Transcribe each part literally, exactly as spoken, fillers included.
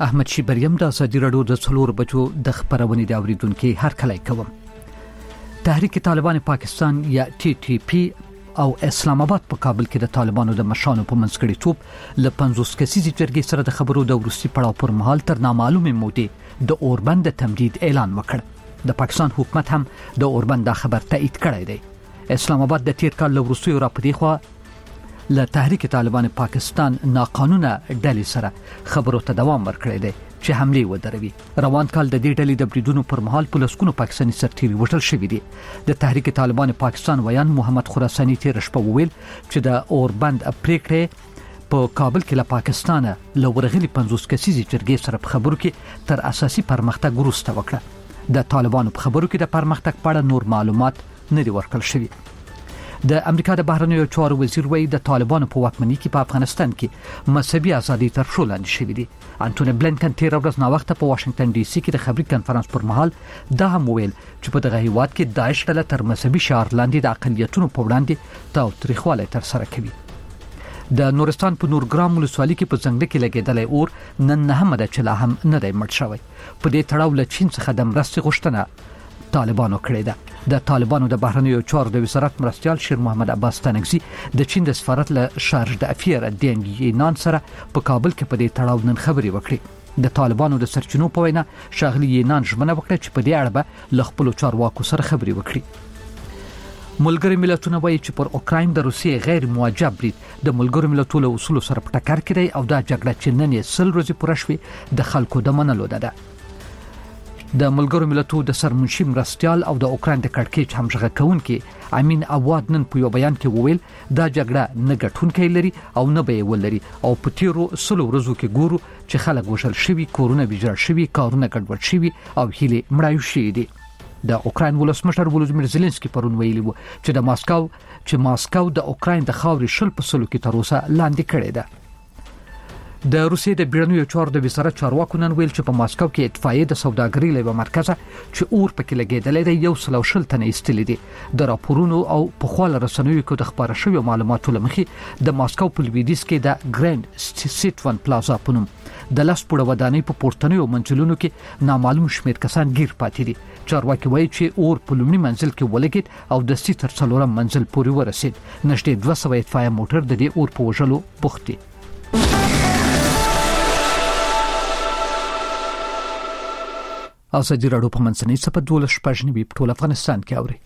احمد شیبریم د ازادي راډیو د څلور بجو د خبرونې د اوریدونکو هر کله کوم. تحریک طالبان پاکستان یا ټي ټي پی او اسلام آباد په کابل کې د طالبانو د مشرانو په منځګړیتوب ل پنځوس کسیزې جرګې سره د خبرو د ورستي پړاو پر مهال تر نامعلومه مودې د اوربند د تمدید اعلان وکړ. د پاکستان حکومت هم د اوربند د خبر تایید کړی دی. اسلام آباد د تیر کال له ورستي را پدې خو له تحریک طالبان پاکستان ناقانونه ډلې سره خبرو ته دوام ورکړی دی چې حمله ودروي. روان کال د دې ډلې د بریدونو پر مهال پولیسونو پاکستاني سرتیري وژل شوي دي. د تحریک طالبان پاکستان ویان محمد خراساني تیر شپه وویل چې د اوربند پریکړې په کابل کې له پاکستانه له ورغلي پنځوس کسیزې جرګې سره په خبرو کې تر اساسي پرمختګ وروسته وکړه. د طالبانو په خبرو کې د پرمختګ په اړه نور معلومات نه دي ورکړل شوي. د امریکا د بهرنیو چارو وزیر وایي د طالبانو په واکمنۍ کې په افغانستان کې مذهبي ازادي تر شا لاندې شوې دي. انټونی بلنکن تیر ورځ نا وخت په واشنگټن ډي سي کې د خبري کانفرنس پر مهال دا هم ویل چې په دغه هیواد کې داعش ډله تر مذهبي شعار لاندې د اقلیتونو په وړاندې تاوتریخوالی تر سره کوي. د نورستان په نورګرام ولسوالۍ کې په څنګه کې لګیدلې اور نن نه هم د چلا هم نه دی مړ شوی. په دې تړاو له چین څخه د مرستې غوښتنه طالبانو کړې ده. د طالبانو د بهرنیو چارو د وزارت مرستيال شیر محمد عباس تنگزی د چین د سفارت له شارج د افیر دینګ یینان سره په کابل کې په دې تړاو نن خبري وکړي. د طالبانو د سرچینو په وینا شاغلی یینان ژمنه وکړه چې په دې اړه به له خپل چارواکو سره خبري وکړي. ملګری ملتونه وایي چې پر اوکراین د روسیې غیر موجب برید د ملګری ملتونو له اصول سره په ټکر کې دی او دا جګړه چې نن یې سل ورځې پوره شوې د خلکو د منلو ده. د ملګرو ملتونو د سرمنشي مرستيال او د اوکراین د کړکېچ همغږی کوونکي امین اواد نن په یو بیان کې وویل دا جګړه نه ګټونکې لري او نه به ولري او په تیرو سلو ورځو کې ګورو چې خلک وشل شوي، کورونه ویجاړ شوي، کارونه ګډوډ شوي او هیله مړایو شوي دي. د اوکراین ولسمشر ولودیمیر زيلنسکي پرون ویلي وو چې د ماسکو چې ماسکو د اوکراین د خاورې شل په سلو کې تر اوسه لاندې کړی ده. د روسیې د بیړنیو چارو د وزارت چارواکو نن ویل چې په ماسکو کې اتفاقیه د سوداګرۍ له مرکزه چې اور پکې لګیدلې دی یو سلو شل تنه ایستلې دي. د راپورونو او په خپل رسنیو کې د خبره شوی معلوماتو لمخې د ماسکو په لویدیځ کې د ګراند سیټ ون پلازا په نوم د لاس پوره ودانۍ په پورتنیو منزلونو کې نامعلوم شمېر کسان گیر پاتې دي. چارواکي وایي چې اور په لومړي منزل کې ولګید او د سی تر څلورم منزل پورې ورسید. نشته دوه سوه اتفاقیه موټر د دې اور په وژلو بوخت دي. ازادي راډیو په منځنۍ سپه دوله شپږنیمې په ټول افغانستان کې اوري.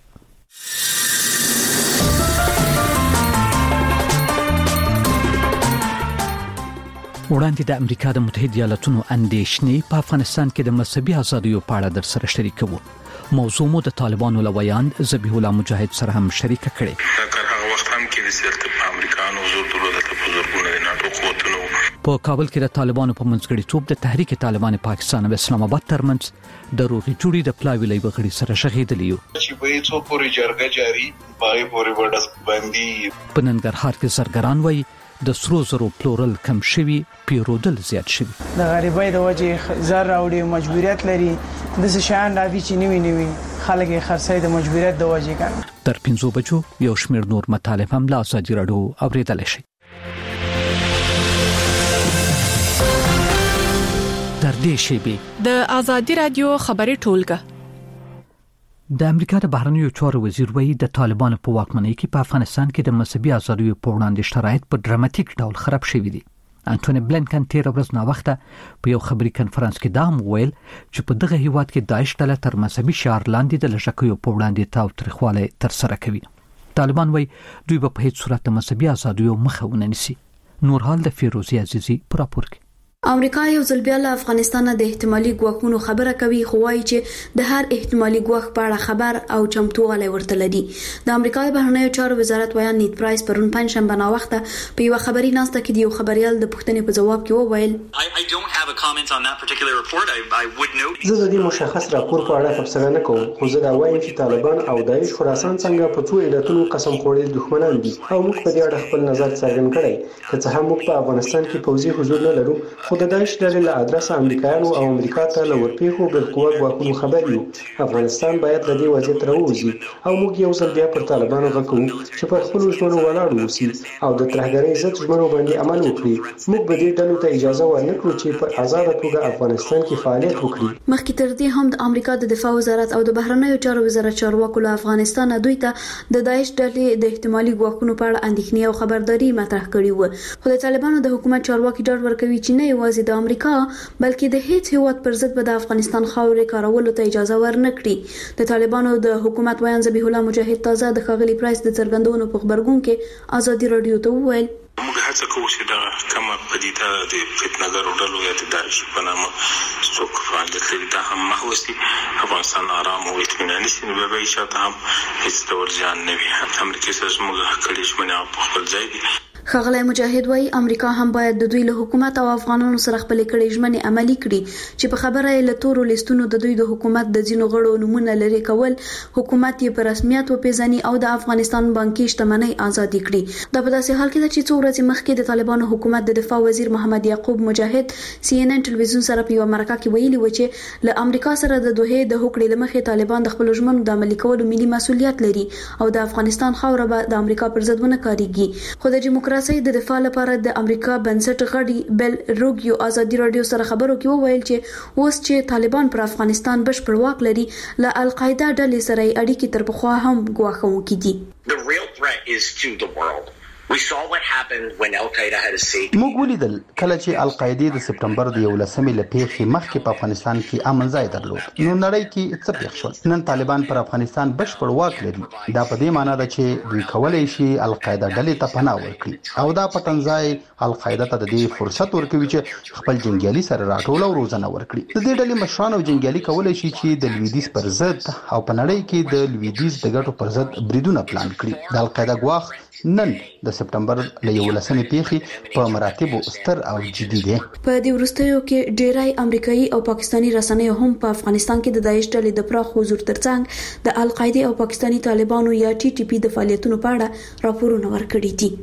وړاندې د امریکا د متحده ایالاتونو اندېښنې په افغانستان کې د مذهبي ازادیو په اړه در سره شریکوو. موضوع مو د طالبانو لویان ذبیح الله مجاهد سره هم شریک کړي. هغه وخت هم کې د سیاست امریکانو حضور درلوده په بزرګونو د ناتو قوتونو په کابل کې د طالبانو په منځګړیتوب د تحریک طالبان پاکستان او اسلام آباد ترمنځ د روغي جوړې د پلاوي لوي غړي سره شغېدلی یو چې به څو پورې جرګه جاری پای پورې وډس باندې په ننګرهار کې سرګران وایي د سرو زرو پلورل کم شوي پیرودل زیات شوي. د غریبۍ د وجې زر راوړي مجبوریت لري د شان راځي چې نیوي نیوي خلک یې خرڅي د مجبوریت د وجې کړه. تر پنځو بجو یو شمېر نور مطالب هم لا ازادي راډیو اوریدل شي. تر دې شیبې د ازادي راډیو خبري ټولګه د امریکا د بهرنیو چارو وزیر وایي د طالبانو په واکمنۍ کې په افغانستان کې د مذهبي ازادیو په وړاندې شرایط په ډراماتیک ډول خراب شوي دي. انټونی بلنکن تیر ورځ نا وخته په یو خبري کانفرنس کې دا هم ویل چې په دغه هیواد کې داعش ډله تر مذهبي شعار لاندې د لږکیو په وړاندې تاوتریخوالی تر سره کوي. طالبان وایي دوی به په هیڅ صورت د مذهبي ازادیو مخه ونه نیسي. نور حال د فیروزی عزیزی پر راپور کې. امریکا یو ځل بیا له افغانستان د احتمالي ګواښونو خبره کوي خو وايي چې د هر احتمالي ګواښ په اړه خبر او چمتووالی ورته لري. د امریکا د بهرنیو چارو وزارت ویان نیت پرایس پرون پنځشنبه نا وخته په یو خبري ناسته کې یو خبريال د پوښتنې په جواب کې وویل زه د دې مشخص راپور په اړه تبصره نه کوم خو زه دا وایم چې طالبان او داعش خراسان څنګه په څو علتونو قسم خوړل دښمنان دي او موږ په دې اړه خپل نظر څرګند کړی. که څه هم موږ په افغانستان کې پوځي حضور نه لرو خو خو د داعش ډلې له ادرسه امریکایانو او امریکا ته له ورپېښو بالقوه ګواښونو خبر یو. افغانستان باید له دې وضعیت راووځي او موږ یو ځل بیا پر طالبانو غږ کوو چې پر خپلو ژمنو ولاړ اوسي او د ترهګرۍ ضد ژمنو باندې عمل وکړي. موږ به دې ډلو ته اجازه ورنکړو چې په آزاده توګه افغانستان کې فعالیت وکړي. مخکې تر دې هم د امریکا د دفاع وزارت او د بهرنیو چارو وزارت چارواکو له افغانستان دوی ته د داعش ډلې د احتمالي ګواښونو په اړه اندېښنې او خبرداري مطرح کړې و. خو د طالبانو د حکومت چارواکي ډاډ ورکوي چې نه یوازې د امریکا بلکې د هیڅ هیواد پر ضد به د افغانستان خاورې کارولو ته اجازه ورنکړي. د طالبانو د حکومت ویان ذبیح الله مجاهد تازه د ښاغلي پرایس د څرګندونو په خبرګون کې ازادي رادیو ته وویل موږ هڅه کوو چې دا کومه پدیده د فتنه‌ګرو ډلو یا د داعش په نامه څوک فعالیت لري دا هم محو شي، افغانستان آرام او اطمیناني شي، نو به چې هم هیڅ ډول ځان نه وي. امریکا سره موږ کړي ژمنه په خپل ځای دي. ښاغلی مجاهد وايي امریکا هم باید د دوی له حکومت او افغانانو سره خپل کړي ژمنې عملي کړي چې په خبره یې له تورو لیستونو د دوی د حکومت د ځینو غړو نمونه لري کول، حکومت یې په رسمیت وپیژني او د افغانستان بانکي شتمنۍ ازادي کړي. دا په داسې حال کې ده چې څو ورځې مخکې د طالبانو حکومت د دفاع وزیر محمد یعقوب مجاهد سی ان ان ټلویزیون سره په یو مرکه کې ویلي و چې له امریکا سره د دوه د هوکړې لمخې طالبان د خپل ژمنو د عملي کولو ملي مسؤلیت لري او د افغانستان خاوره به د امریکا پر ضد ونه کاریږي. خو د دیموکراسي د دفاع لپاره د امریکا بنسټ غړي بل روګیو ازادي رادیو سره خبرو کې وویل چې اوس چې طالبان پر افغانستان بشپړ واک لري له القاعده ډلې سره اړیکې تر پخوا هم ګواښونکې دي. The real threat is to the world. We saw what happened when Al-Qaeda had a say. موږ ولیدل کله چې القاعده د سپټمبر د یولسمې لپاره مخکې په افغانستان کې امن ځای درلود، نو نړۍ کې څه پیښ شول. نن طالبان پر افغانستان بشپړ واک لري. دا په دې معنی ده چې دوی کولای شي القاعده ډلې ته پناه ورکړي او دا پټنځای القاعده ته د دې فرصت ورکوي چې خپل جنگیالي سره راټول او روزنه ورکړي. د دې ډلې مشران او جنگیالي کولای شي چې د لویدیز پر ضد او په نړۍ کې د لویدیز د ګټو پر ضد بریدونه پلان کړي. د القاعده ګواښ نن د سپټمبر له یولسمې پیښې په مراتبو ستر او جدي دي. په دې وروستیو کې ډیری امریکایي او پاکستانی رسنۍ هم په افغانستان کې د داعش ډلې د پراخ حضور ترڅنګ د القاعده او پاکستانی طالبانو یا ټي ټي پی د فعالیتونو په اړه راپورونه ورکړي دي.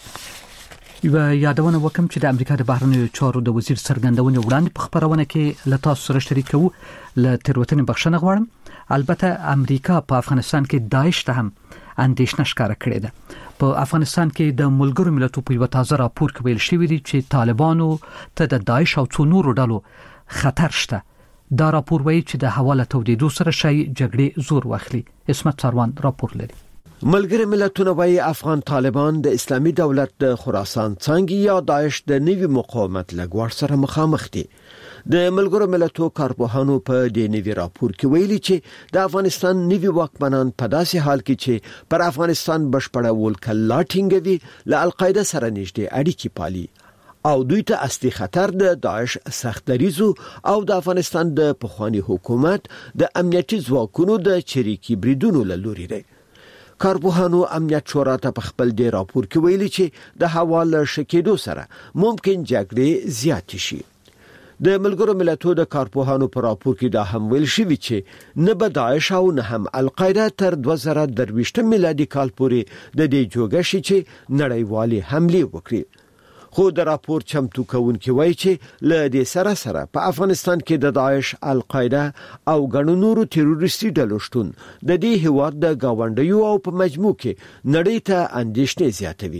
یو یادونه وکم چې د امریکا د بهرنیو چارو د وزیر څرګندونې وړاندې په خبرونه کې له تاسو سره شریکو له تیروتنې بخښنه غواړم. البته امریکا په افغانستان کې داعش ته هم اندېښنه ښکاره کړې ده. په افغانستان کې د ملګرو ملتونو په یو تازه راپور کې ویل شوی دی چې طالبانو ته د داعش او څو نورو ډلو خطر شته. دا راپور وایي چې د حواله تودیدو سره شي جګړې زور واخلي. اسمت سروان راپور لري. ملګری ملتونه وايي افغان طالبان د اسلامي دولت د خراسان څنګه یا داعش د نوي مقاومت لګور سره مخامخ دي. د ملګرو ملتونو کارپوهانو په دې نوي راپور کې ویلي چې د افغانستان نوي واکمنان په داسې حال کې چې پر افغانستان بشپړول کلا ټینګوي له القاعده سره نږدې اړیکې پالي او دوی ته اصلي خطر د داعش سختریزو او د افغانستان د پخوانی حکومت د امنیتي ځواکونو د چریکي بریدونو له لوري دی. کارپوهانو امنیت شورا ته په خپل دې راپور کې ویلي چې د حواله شکېدو سره ممکن جګړې زیات شي. د ملګرو ملتونو د کارپوهانو په راپور کې دا هم ویل شوی چې نه به داعش او نه هم القاعده تر دوه زره درویشت میلادي کال پورې د دې جوګه شي چې نړیوالي حمله وکړي. خو د راپور چمتو کوونکي وایي چې له دې سره سره په افغانستان کې د داعش، القاعده او ګڼو نورو تروریستي ډلو شتون د دې هیواد د گاونډیو او په مجموع کې نړۍ ته اندېښنې زیاتوي.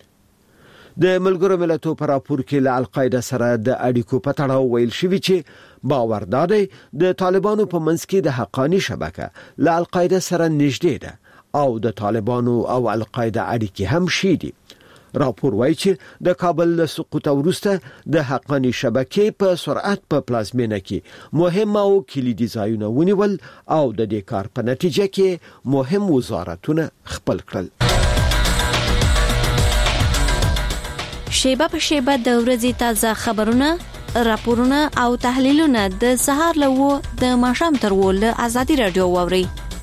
د ملګرو ملتونو په راپور کې له القاعده سره د اړیکو په تړاو ویل شوی چې باور دادی د طالبانو په منځ کې د حقانی شبکه له القاعده سره نږدې ده او د طالبانو او القاعده اړیکې هم شي دي. راپور وایي چې د کابل له سقوط وروسته د حقانی شبکې په سرعت په پلازمینه کې مهم او کلیدي ځایونه ونیول او د دې کار په نتیجه کې مهم وزارتونه خپل کړل. شیبه په شیبه د ورځې تازه خبرونه، راپورونه او تحلیلونه د سهار له و د ماښام تر و له ازادي رادیو واوري.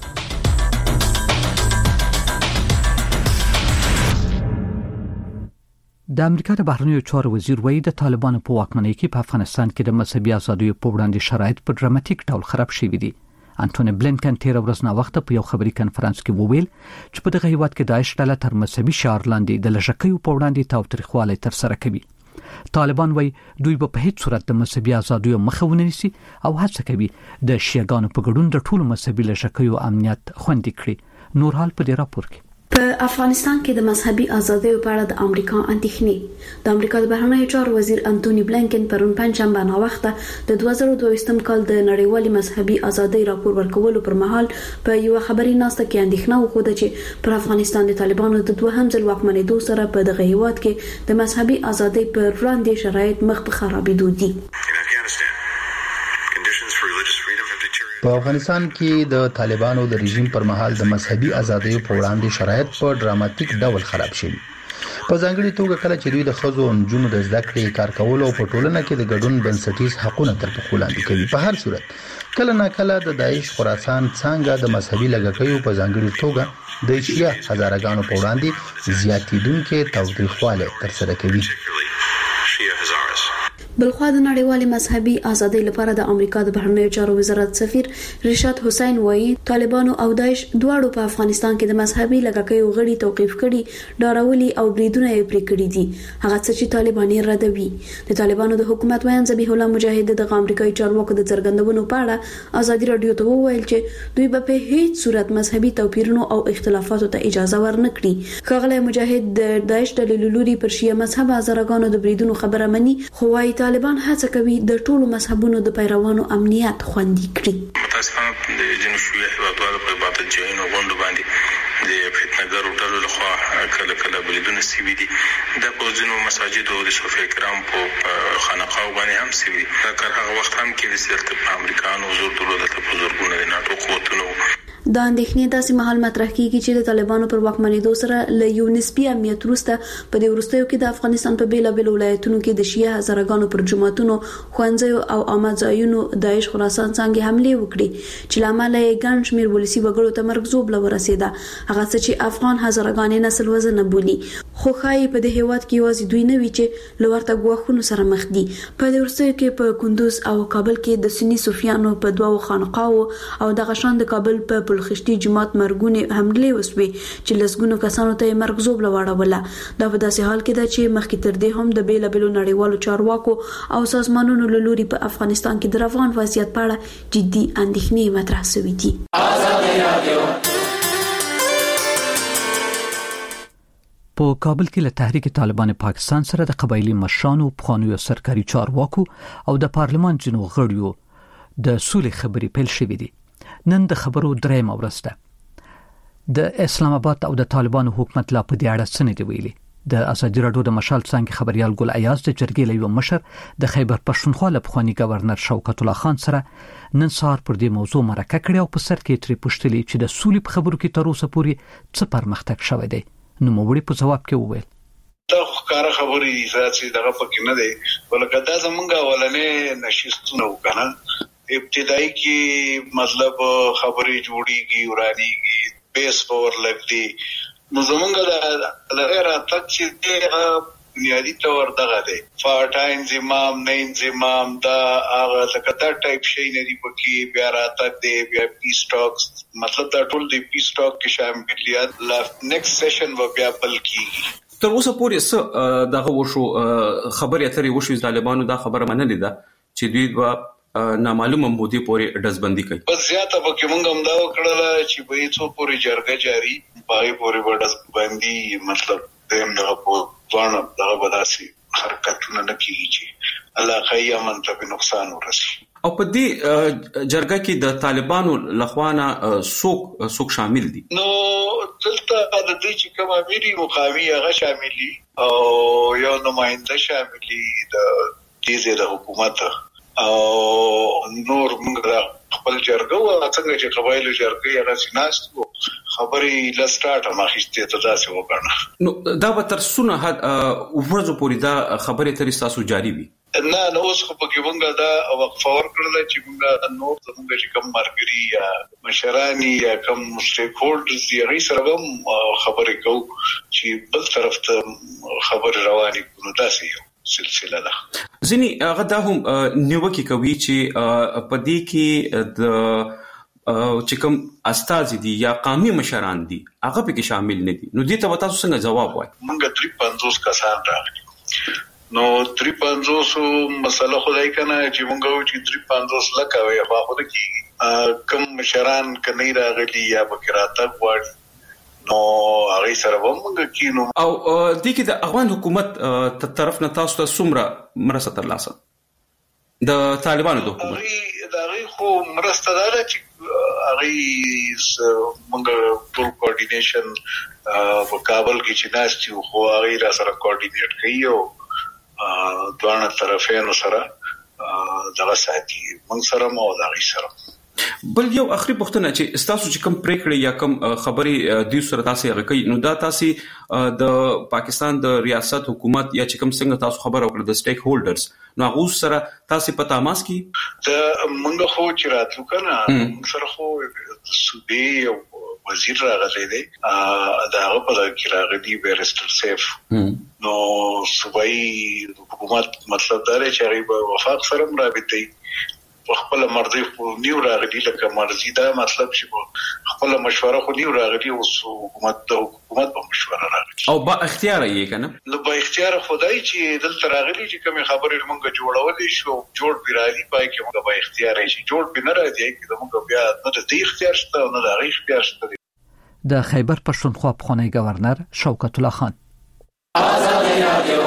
د امریکا د بهرنیو چارو وزیر وایي د طالبانو په واکمنۍ کې په افغانستان کې د مذهبي ازادیو په وړاندې شرایط په ډراماتیک ډول خراب شوي دي. انټونی بلینکن تیر ورځ نه وخت په یو خبري کانفرنس کې وویل چې په دغه هیواد کې داعش ډله تر مذهبي شعار لاندې د لږکیو په وړاندې تاوتریخوالی تر سره کوي. طالبان وایي دوی په هیڅ صورت د مذهبي ازادیو مخه ونه نیسي او هڅه کوي د شیعاګانو په ګډون د ټولو مذهبي لږکیو امنیت خوندي کړي. نور حال په دې راپور کې. په افغانستان کې د مذهبي ازادیو په اړه د امریکا اندېښنې د امریکا د بهرنیو چارو وزیر انټونی بلینکن پرون پنځشنبه ناوخته د دوه زره دوه ویشتم کال د نړیوالې مذهبي ازادۍ راپور ورکولو پر مهال په یو خبري ناسته کې اندېښنه وښوده چې پر افغانستان د طالبانو د دوهم ځل واکمنېدو سره په دغه هیواد کې د مذهبي ازادۍ پر وړاندې شرایط مخ په خرابېدو دي. په افغانستان کې د طالبانو د رژیم پر مهال د مذهبي ازادیو په وړاندې شرایط په ډراماتیک ډول خراب شوي. په ځانګړي توګه کله چې دوی د ښځو او نجونو د زده کړې کار کولو او په ټولنه کې د ګډون بنسټیز حقوقونه تر پښو لاندې کوي. په هر صورت کله نا کله د داعش خراسان څنګه د مذهبي لږکیو په ځانګړي توګه د شیعه هزارګانو په وړاندې زیاتیدونکو تاوتریخوالی ترسره کوي. بلخوا د نړیوالې مذهبي ازادۍ لپاره د امریکا د بهرنیو چارو وزارت سفیر رشاد حسین وایي طالبانو او داعش دواړو په افغانستان کې د مذهبي لږکیو غړي توقيف کړي، ډارولي او بریدونه یې پرې کړي دي. هغه څه چې طالبان یې ردوي. د طالبانو د حکومت ویان ذبیح الله مجاهد د امریکایي چارواکو د څرګندونو په اړه ازادي رادیو ته وویل چې دوی به په هیڅ صورت مذهبي توپیرونو او اختلافاتو ته اجازه ورنکړي. ښاغلی مجاهد د داعش د لوري پر شیعه مذهب هزارګانو د بریدونو خبره مني، خو وايي طالبان هڅه کوي د ټولو مذهبونو د پیروانو امنیت خوندي کړي. متاسفانه د جنوب شیعه هیوادوالو په باطل جایونو غونډو باندې د فتنهګرو ډلو لخوا کله کله بریدونه سوي دي. د په ځینو مساجدو د صوفي کرام په خانقاو باندې هم سوي. کله هغه وخت هم کې د سیاست امریکایانو حضور درلود په زورګونه د ناتو قوتونو. دا اندېښنې داسې مهال مطرح کیږي چې د طالبانو پر واکمنېدو سره له یو نسبي امنیت وروسته په دې وروستیو کې د افغانستان په بیلابېلو ولایتونو کې د شیعه هزارګانو پر جماعتونو، ښوونځیو او عامه ځایونو داعش خراسان څنګه حمله وکړي چې لامل یې ګڼ شمېر ولسي وګړو ته مرګ ژوبله ورسېده. هغه څه چې افغان هزارګانې نسل وزنه بولي، خو ښایي په دې هیواد کې یوازې دوی نه وي چې له ورته ګواښونو سره مخ دي. په دې وروستیو کې په کندوز او کابل کې د سني صوفیانو په دوو خانقاو او د غشان د کابل په پلخشتي جماعت مرګونه حمله وسوي چې لسګونو کسانو ته مرګ ژوبله واړوله. دا په داسې حال کې ده چې مخکې تر دې هم د بیلابېلو نړیوالو چارواکو او سازمانونو له لوري په افغانستان کې د افغان وضعیت په اړه جدي اندېښنې مطرح شوې دي. په کابل کې له تحریک طالبان پاکستان سره د قبایلی مشرانو، پخوانیو سرکاري چارواکو او د پارلمان ځینو غړیو د سولې خبرې پیل شوې دي. نن د خبرو درېیمه ورځ ده. د اسلام آباد او د طالبانو حکومت لا په دې اړه څه نه دی ویلي. د ازادي رادیو د مشال څنګه خبريال ګل ایاز د جرګې له یو مشر د خیبر پښتونخوا له پخوانی گورنر شوکت الله خان سره نن سهار پر دې موضوع مرکه کړې او په سر کې ترې پوښتلې چې د سولې په خبرو کې تر اوسه پورې څه پرمختګ شوی دی. نو موږ په جواب کې وویل دا ښکارا خبرې ذاتي دغه پکې نه دی، ولکه دا زمونږ ولنې نشستونه وکنه ابتدایي کې مطلب خبرې جوړیږي ورانیږي بیس پاور لګدي. نو زمونږ د لغیر تک چې دی بنیادی طور دغه دی فاټا انضمام نه انضمام دا هغه لکه دا ټایپ شي نه دی پکې بیا راتګ دی بیا پی سټاکس مطلب دا ټول دی پی سټاک کې شاملیت لا نیکسټ سیشن و بیا بل کیږي. تر اوسه پورې څه دغه وشو خبرې اترې وشو طالبانو دا خبره منلې ده چې دوی به نامعلومه مودې پورې ډزبندي کوي. بس زیاته پکې مونږ هم دا وکړل چې به هیڅ پورې جرګه جاری پای پورې ډزبندي مطلب دیم دغه په ځوان دغه بداسي حرکتونه نه کیږي چې الله خی امن ته نقصان ورسي. او په دې جرګه کې د طالبانو لخوانه څوک څوک شامل دي؟ نو دلته د دې چې کوم اميري مقاوي هغه شامل دي او یو نماینده شامل دي د دې د حکومت او نور موږ خپل جرګه او څنګه چې قبایلو جرګه هغه سیناستو خبرې لسټارټ ماخسته ته تاسو وکړه. نو دا به تر څونه حد ورځو پورې دا خبرې تر تاسو جاری وي؟ نه نو اوس خو پکې مونږ دا وقفه ورکړل چې مونږ نور زموږ چې کوم مرګري یا مشرانی یا کوم سټیک هولډرز دی هغه سره هم خبرې کوو چې بل طرف ته خبر رواني کوو. تاسو یو سلسله ده. ځینی هغه دا هم نیوکه کوي چې په دې کې د چې کوم استاد دي یا قومي مشران دي هغه په کې شامل نه دي. نو دې ته تاسو څنګه جواب وایي؟ موږ درې پنځوس کسان راغلي. نو درې پنځوس مسله خدای کنه چې مونږ چې درې پنځوس لکه وي خو خو کې کم مشران کني راغلي یا بکراته غواړي نو هغه سره ومنګ کینو او د کې د افغان حکومت تر طرف نه تاسو ته څومره مرسته ترلاسه د طالبانو د حکومت دا غي خو مرسته ده چې هغه موږ ټول کوارډینیشن په کابل کې چې ناستو خو هغه را سره کوارډینیټ کوي او دوه طرفینو سره دغه ساتي موږ سره مو دا غي سره بل یو اخري پوښتنه چې تاسو چې کوم پریکړه یا کوم خبري د سره تاسو هغه کوي نو دا تاسو د پاکستان د ریاست حکومت یا چې کوم څنګه تاسو خبر او د سټیک هولډرز نو هغه سره تاسو په تماس کې د منګه خو چې راتلو کنه سره خو صوبې او وزیر راغلی دی دا هغه په کې راغلی بیرستر سیف نو صوبې حکومت مطلب دا دی چې هغه وفاق سره مرابطي خپل مرضی خو نیو راغلی لکه مرضی دا مطلب چې خپل مشوره خو نیو راغلی او حکومت د حکومت په مشوره راغلی او با اختیار یې کنه نو با اختیار خدای چې دلته راغلی چې کوم خبرې موږ جوړولې شو جوړ پیرالي پای کې موږ با اختیار شي جوړ بنه راځي چې موږ بیا نه د اختیار شته نه د غیر اختیار شته د خیبر پښتونخوا پخوانی گورنر شوکت الله خان آزادی رادیو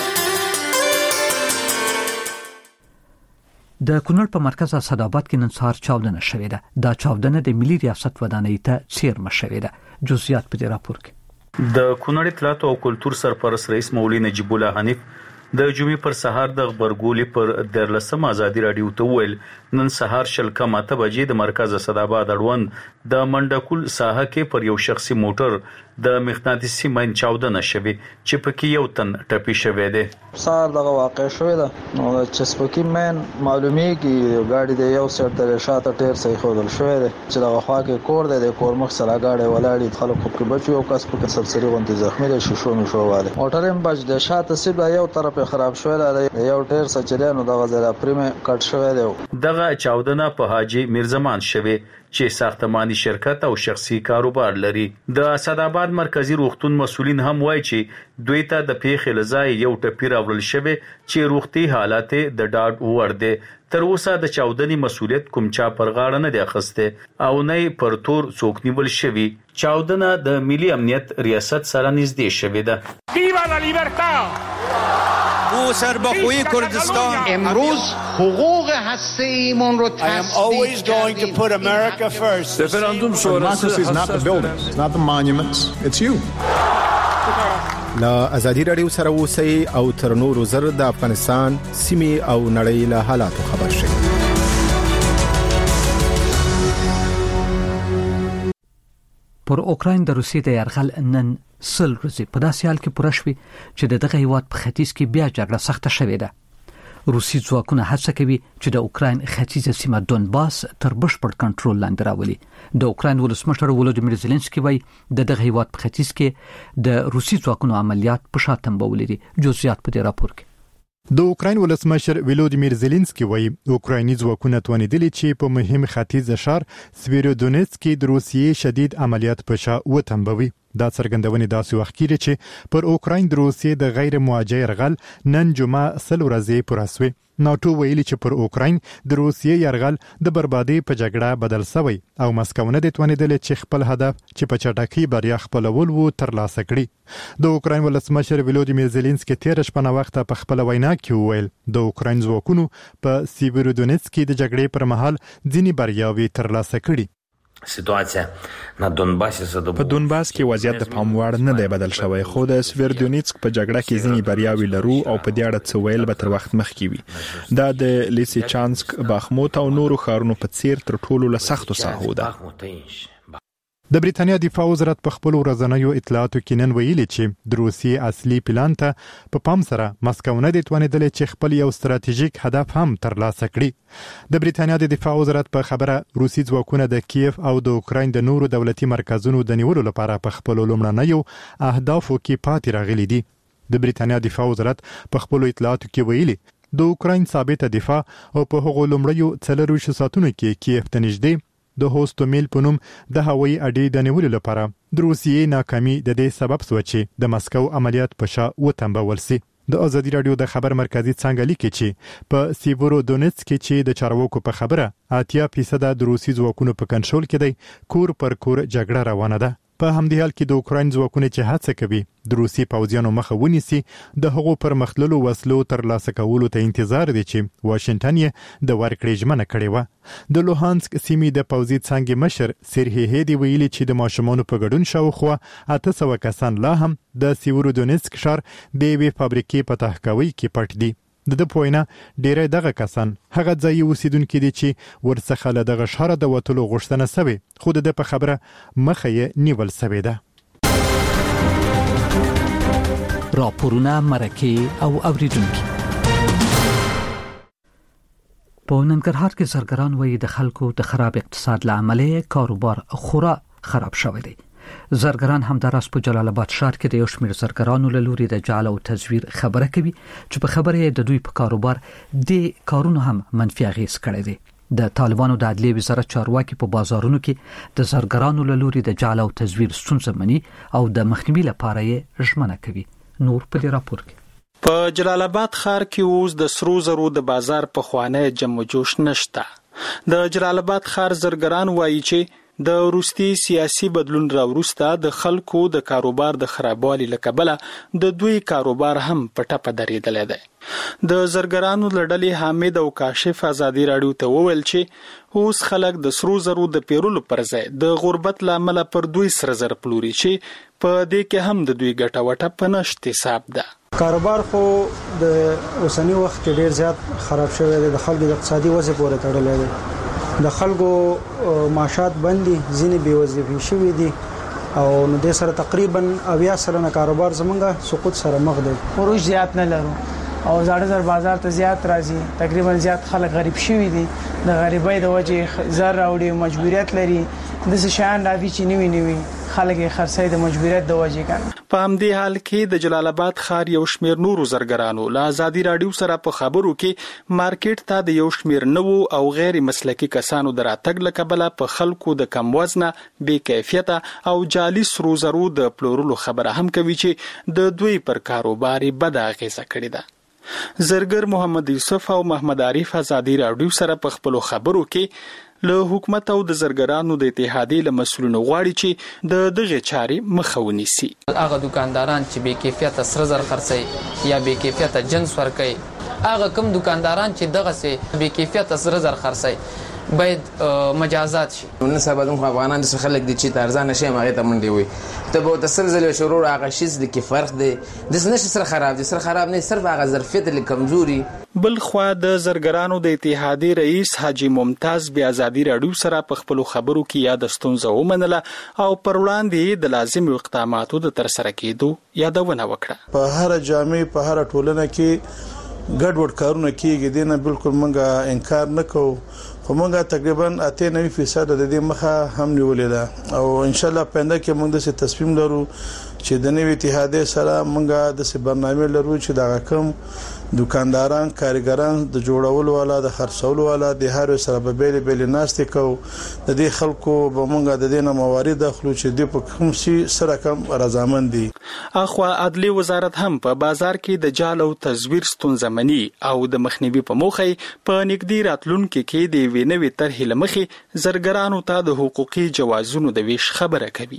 د کونړ په مرکز اسداباد کې نن سهار چاودنه شوې ده دا چاودنه د ملي ریاست ودانۍ ته څیرمه شوې ده جزئیات په دې راپور کې د کونړ اطلاعات او کلتور سرپرست رئیس مولوی نجیب الله حنیف د جمعې پر سهار د خبرګولې پر درلسم ازادي رادیو ته ویل نن سهار شل کم اته بجې د مرکز اسداباد اړوند د منډکول ساحه کې پر یو شخصي موټر د مغناطیسي ماین چاودنه شوه چې پکې یو تن ټپي شوی دی سهار دغه واقع شوې ده نو چې سپکی مین معلومیږي ګاډي د یو سر تر شاته ټیر صحیح خودل شوې ده چې دغه خوا کې کور دی د کور مخ سره ګاډي ولاړی خلکو کې بچو او کس په سرسری غونډې زخمی دي شوشو مې شوواله موټر هم بچ د شاته سیب یو طرف خراب شوې ده یو ټیر سچریانو دغه زرا پریم کټ شوې ده دغه چاودنه په حاجی میرزمان شوه چې ساختماني شرکت او شخصي کاروبار لري د اسداباد مرکزی روغتون مسولین هم وایي چې دوی ته د پیښې لزای یو ټپی راوړل شوی چې روغتي حالات د ډاډ وړ دي تر اوسه د چاودنې مسولیت کوم چا پر غاړه نه دی اخیسته او نه پر تور څوک نیول شوی چاودنه د ملي امنیت ریاست سره نږدې شوې ده ویوا لا لیبرتا او سربخوی کردستان امروز حقوق هسته‌ایمون رو I am always going to put America first. Referendum sonrası is not the buildings, it's not the monuments, it's you. لا ازادي رادیو سره اوسئ او تر نورو زر د افغانستان سیمې او نړۍ له حالاتو خبر شئ. پر اوکراین د روسیې د یرغل نن سل ورځې په داسې حال کې پوره شوې چې دغه هیواد په ختیځ کې بیا جګړه سخته شوې ده روسي ځواکونه هڅه کوي چې د اوکراین ختیځه سیمه دونباس تر بشپړ کنټرول لاندې راولي د اوکراین ولسمشر ولودیمیر زيلنسکي وايي د دغه هیواد په ختیځ کې د روسي ځواکونو عملیات په شا تنبولې دي جزئیات په دې راپور کې د اوکراین ولسمشر ولودیمیر زيلنسکي وايي اوکرایني ځواکونه توانیدلي چې په مهم ختیځ شهر سویرودونیتسک کې د روسیې شدید عملیات په شا وتنبوي دا څرګندونه داسې وخت کې چې پر اوکراین د روسیې د غیر مواجه يرغل نن جمعه سل ورځې پوره شوه ناتو ویلي چې پر اوکراین د روسیې يرغل د بربادي په جګړه بدل شوی او مسکو نه د توانیدل چې خپل هدف چې په چټکۍ بریا خپلول وو ترلاسه کړي د اوکراین ولسمشر ولودیمیر زيلنسکي تیر شپه وخت په خپل وینا کې ویل د اوکراین ځواکونو په سیویرودونیتسک کې د جګړې پر مهال ځینی بریاوي ترلاسه کړي سیټواسیا نه دونباس په دونباس کې وضعیت د پام وړ نه دی بدل شوی خو د سویرودونیتسک په جګړه کې ځینی بریاوي لرو او په دې اړه څه ویل به تر وخت مخکې وي دا د لیسیچانسک باخموت او نورو ښارونو په څیر تر ټولو له سختو ساحو ده د بریټانیا دفاع وزارت په خپل ورځنیو اطلاعاتو کې نن ویلي چې د روسیې اصلي پلان ته په پام سره مسکو نه د توانیدل چې خپل یو ستراتیژیک هدف هم ترلاسه کړي د بریټانیا د دفاع وزارت په خبره روسي ځواکونه د کیف او د اوکراین د نورو دولتي مرکزونو د نیولو لپاره په خپل لومړنیو اهدافو کې پاتې راغلي دي د بریټانیا دفاع وزارت په خپل اطلاعاتو کې ویلي د اوکراین ثابت دفاع او په هغو لومړیو څلورویشت ساعتونو کې کیف ته نږدې د هوستومیل په نوم د هوایي اډې د نیولو لپاره د روسیې ناکامي د دې سبب شو چې د مسکو عملیات په شا وتنبول سي د ازادي رادیو د خبر مرکزی څنګه لیکي چې په سیورو دونیتسک کې چې د چارواکو په خبره اتیا فیصد د روسي ځواکونو په کنټرول کې دی کور پر کور جګړه روانه ده. په همدې حال کې د اوکراین ځواکونه چې هڅه کوي د روسي پوځیانو مخه ونیسي د هغو پر مخللو وسلو تر لاسه کولو ته انتظار دی چې واشنگټن یې د ورکړې ژمنه کړې و. د لوهانسک سیمې د پوځي څانګې مشر سرهی هدی ویلي چې د ماشومانو په ګډون شاوخوا اته سوه کسان لا هم د سیورو دونیتسک ښار د یوې فابریکې په تحکاوي کې پټ دي. د د پوینه ډیری دغه کسان هغه ځای اوسیدونکي دي چې ورڅخه له دغه ښاره د وتلو غوښتنه سوې خو د په خبره مخه یې نیول سوې ده. راپورونه مرکه او اوریدونکي په ننګرهار کې زرګران وایي د خلکو د خراب اقتصاد له امله کاروبار خورا خراب شوی دی. زرګران همداراز په جلال آباد ښار کې د یو شمېر زرګرانو له لوري د جعل او تزویر خبره کوي چې په خبره یې د دوی په کاروبار د کارونو هم منفي اغېز کړی دی. د طالبانو د عدلیې وزارت چارواکي په بازارونو کې د زرګرانو له لوري د جعل او تزویر ستونزه مني او د مخنیوي لپاره یې ژمنه کوي. نور په دې راپور کې په جلال آباد ښار کې اوس د سرو زرو د بازار په خوانه جمع جوش نشته. د جلال آباد ښار زرګران وایي چې د روسي سیاسي بدلون راوروسته د خلکو د کاروبار د خرابوالي لکبله د دوی کاروبار هم په ټپه درېدلی دی. د زرګرانو لړلې حامد او کاشف ازادي راډیو ته وویل چې اوس خلک د سرو زرو د پیرولو پر ځای د غربت لامل پر دوی سره زر پلوري چې په دې کې هم د دوی ګټه وټه په نشت حساب ده. کاروبار خو د اوسنی وخت کې ډیر زیات خراب شوی دی. د خلکو د اقتصادي وضع پورې تړلی دی. د خلکو معاشات بندي ځینې بې وظیفې شوي دي او نو د سره تقریبا اویا سلنه کاروبار زمونږ سقوط سره مخ دی. فروش زیات نه لرو او زړه زر بازار ته زیات راځي. تقریبا زیات خلک غریب شوي دي. د غریبۍ د وجې زر راوړي مجبوریت لري د څه شیان راځي چې نوي نوي خلک یې خرڅوي د مجبوریت د وجې کنه. په همدې حال کې د جلال آباد ښار یو شمېر نورو زرګرانو له ازادي راډیو سره په خبرو کې مارکیټ ته د یو شمېر نوو او غیر مسلکي کسانو د راتګ له کبله په خلکو د کم وزنه بې کیفیته او جعلي سرو زرو د پلورلو خبره هم کوي چې د دوی پر کاروبار بده اغېزه کړې ده. زرګر محمد یوسف او محمد عارف ازادي راډیو سره په خپلو خبرو کې له حکومت او د زرګرانو د اتحادیې له مسؤلینو غواړي چې د دغه چارې مخه ونیسي. هغه دکانداران چې بې کیفیته سره زر خرڅي یا بې کیفیته جنس ورکوي، هغه کوم دکانداران چې دغه سي بې کیفیته سره زر خرڅي باید مجازات شي. نن سبا د افغانان د خلک د چي ترزان شي مغه ته منډي وي ته به د سلسله شروع هغه شیز د کې فرق دی د نشه سره خراب دي سره خراب نه صرف هغه ظرفیت له کمزوري. بل خو د زرګرانو د اتحادیې رئیس حاجی ممتاز بیا ازادي راډیو سره په خپل خبرو کې یاد ستونزه ومنله او پر وړاندې د لازم اقداماتو د تر سره کېدو یادونه وکړه. په هر جامع په هر ټولنه کې ګډوډ کارونه کیږي دینه بالکل مونږه انکار نکوو خو مونږه تقریبا اته نوي فیصد د دې مخه هم نیولې ده او ان شاء الله پنده کې مونږ د تصمیم لرو چې د نوي اتحادیې سره مونږه د برنامه لرو چې دا کوم دکانداران کارګران د جوړولو والا د خرڅولو والا د هر سره به بیل بیل ناشته کو د دې خلکو به مونږه د دې نه موارد داخلو چې د په کوم سي سره کم رضامند دي. اخو عدلی وزارت هم په بازار کې د جعل او تزویر ستونزه مني او د مخنیوي په موخه په نګدي راتلونکو کې د وینوي طرحې لمخې زرګرانو ته د حقوقي جوازونو د ویش خبره کوي.